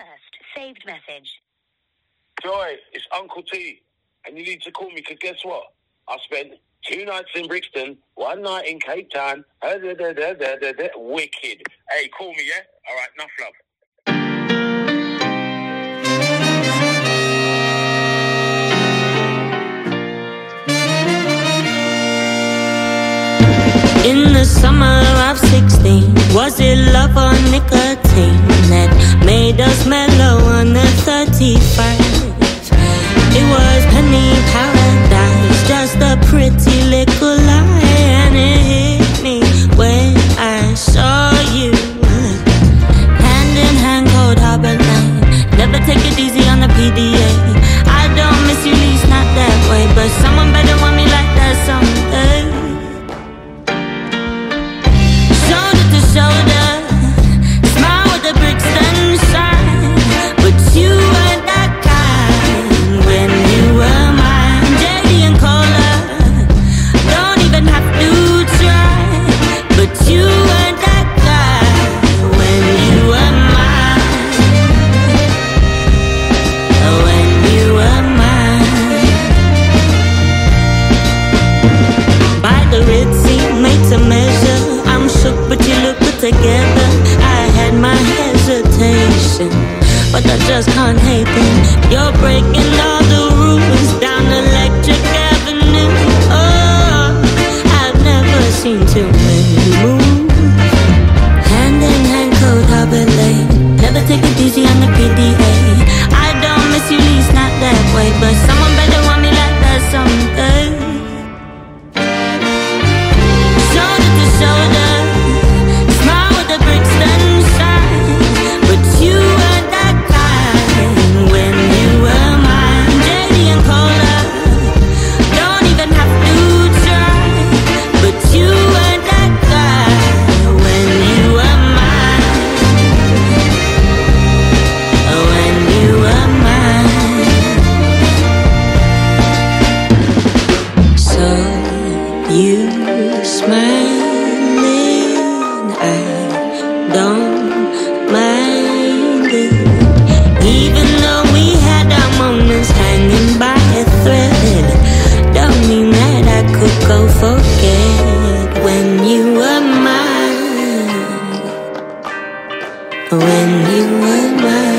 First saved message. Joy, it's Uncle T, and you need to call me because guess what? I spent 2 nights in Brixton, 1 night in Cape Town. Wicked. Hey, call me, yeah? All right, enough love. In the summer of 16, was it love or nicotine that made us mellow on the 31st? It was penny paradise, just a pretty little lie, and it hit me when I saw you. Hand in hand, cold harbor line. Never take it easy on the PDA. I don't miss you, least not that way, but someone better want me like that someday. Shoulder, smile with the Brixton shine, but you weren't that kind when you were mine. Jady and Cola, don't even have to try, but you weren't that guy when you were mine. When you were mine. By the Ritzy, made to measure. I'm shook, but you look good together. I had my hesitation, but I just can't hate them. You're breaking all the rules down Electric Avenue. Oh, I've never seen too many move. Hand in hand, cold harbor lane. Never take it easy on the PDA. I don't miss you, least not that way, but someone better want me like that someday. Shoulder, smile with the Brixton shine, but you were that kind when you were mine. Jady and Cola, don't even have to try, but you were that guy when you were mine. When you were mine. So you smile, don't mind it. Even though we had our moments hanging by a thread, don't mean that I could go forget when you were mine. When you were mine.